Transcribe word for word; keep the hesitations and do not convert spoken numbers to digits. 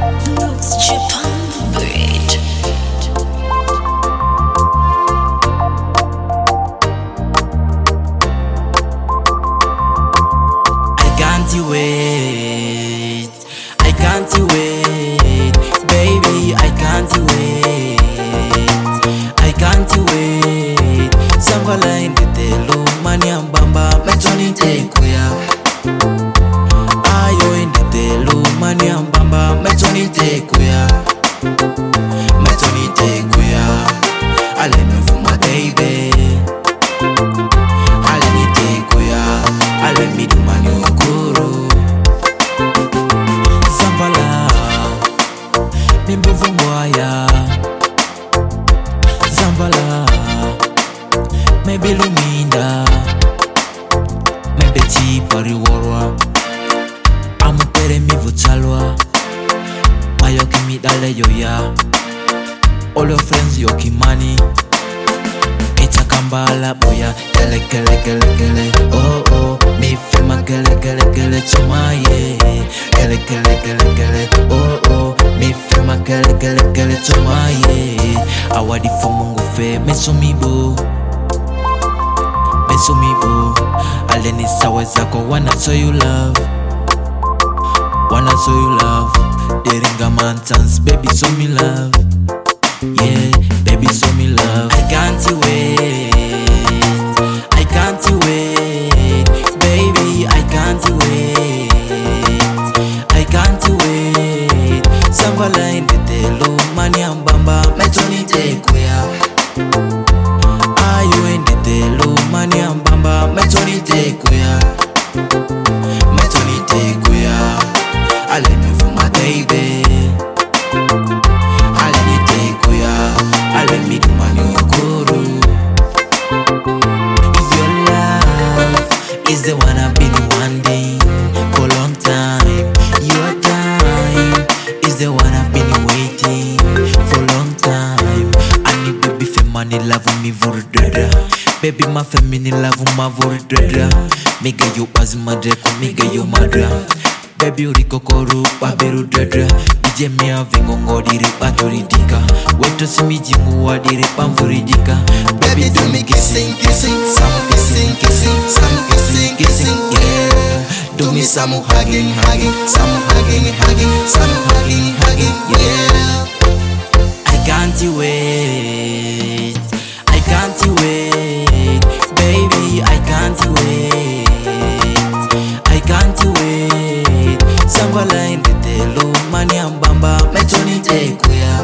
Looks Japan breed. I can't wait, I can't wait, baby, I can't wait, I can't wait. Samvala indetelo mani ambamba metoni tekuya. Ayo indetelo mani ambamba metoni tekuya, metoni tekuya. Ale me fuma baby, ale ni tekuya, ale mi du mani okoro. Samvala nimbe vumwaya, Samvala maybe luminda, maybe ti pari warwa. Amo pere mi vuchalwa, mayo ki mi dale yo ya. All your friends yo ki money, eta kambala boya. Gele gele gele gele, oh oh, mi fema gele gele gele chumaye. Gele gele gele gele, oh oh, mi fema gele gele gele chumaye. Awadi fo mungu fe mesumibo, mesumibo. Aleni sawa zako wanna show you love, wanna show you love. Deringa mountains, baby show me love, yeah, baby show me love. I can't wait, I can't wait, baby, I can't wait, I can't wait. Samvala indetelo mani ambamba metoni tekuya. Ayo indetelo mani ambamba metoni tekuya, metoni tekuya. Ale me fuma baby, ale ni tekuya, ale mi du mani okoro. Your love is the one I've been wanting for a long time. Your time is the one I've been waiting for a long time. I need baby feminine love me vurdada, baby my feminine love my vurdada. Miga yo bazimade ko miga yo madra, baby urikokoru baberu dada. Ije mia vingongo diri baturidika, weto simiji muwa diri pamfuridika. Baby do me kissing, kissing, some kissing, kissing, some kissing, kissing, yeah. Do me some hugging, hugging, some hugging, hugging, some hugging, hugging, yeah. I can't wait, I can't wait, baby, I can't wait, I can't wait. Samvala indetelo mani ambamba metoni tekuya.